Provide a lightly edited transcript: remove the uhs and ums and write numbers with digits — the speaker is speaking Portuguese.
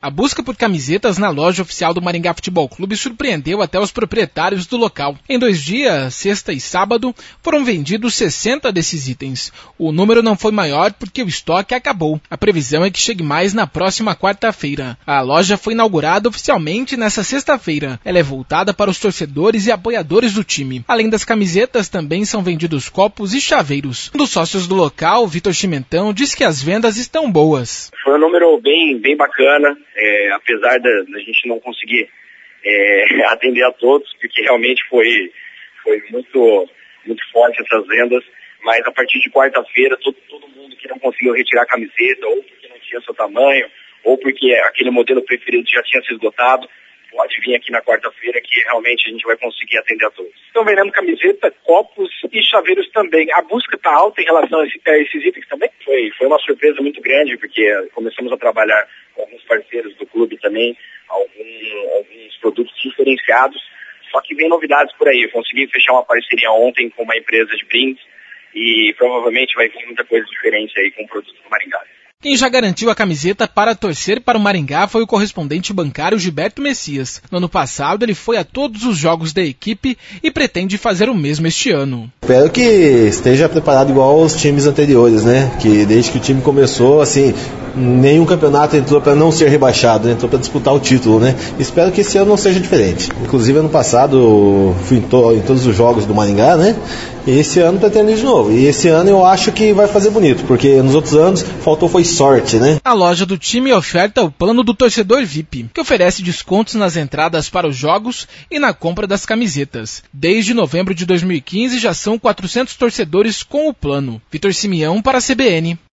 A busca por camisetas na loja oficial do Maringá Futebol Clube surpreendeu até os proprietários do local. Em 2 dias, sexta e sábado, foram vendidos 60 desses itens. O número não foi maior porque o estoque acabou. A previsão é que chegue mais na próxima quarta-feira. A loja foi inaugurada oficialmente nesta sexta-feira. Ela é voltada para os torcedores e apoiadores do time. Além das camisetas, também são vendidos copos e chaveiros. Um dos sócios do local, Vitor Chimentão, diz que as vendas estão boas. Foi um número bem bacana. Apesar da gente não conseguir atender a todos, porque realmente foi muito forte essas vendas, mas a partir de quarta-feira todo mundo que não conseguiu retirar a camiseta, ou porque não tinha seu tamanho, ou porque aquele modelo preferido já tinha se esgotado, pode vir aqui na quarta-feira que realmente a gente vai conseguir atender a todos. Estão vendendo camiseta, copos e chaveiros também. A busca está alta em relação a esses itens também. Foi uma surpresa muito grande, porque começamos a trabalhar com alguns parceiros do clube também, alguns produtos diferenciados, só que vem novidades por aí. Eu consegui fechar uma parceria ontem com uma empresa de brindes e provavelmente vai vir muita coisa diferente aí com o produto do Maringá. Quem já garantiu a camiseta para torcer para o Maringá foi o correspondente bancário Gilberto Messias. No ano passado, ele foi a todos os jogos da equipe e pretende fazer o mesmo este ano. Espero que esteja preparado igual aos times anteriores, né? Que desde que o time começou, assim, nenhum campeonato entrou para não ser rebaixado, entrou para disputar o título, né? Espero que esse ano não seja diferente. Inclusive, ano passado, fui em todos os jogos do Maringá, né? E esse ano pretendo ir de novo. E esse ano eu acho que vai fazer bonito, porque nos outros anos foi sorte, né? A loja do time oferta o plano do torcedor VIP, que oferece descontos nas entradas para os jogos e na compra das camisetas. Desde novembro de 2015 já são 400 torcedores com o plano. Vitor Simeão para a CBN.